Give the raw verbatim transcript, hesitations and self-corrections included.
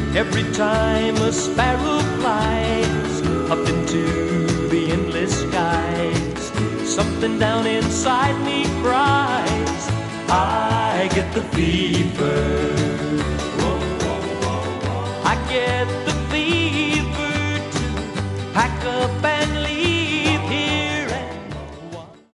Every time a sparrow flies up into the endless skies, something down inside me cries, I get the fever. I get the fever to pack up and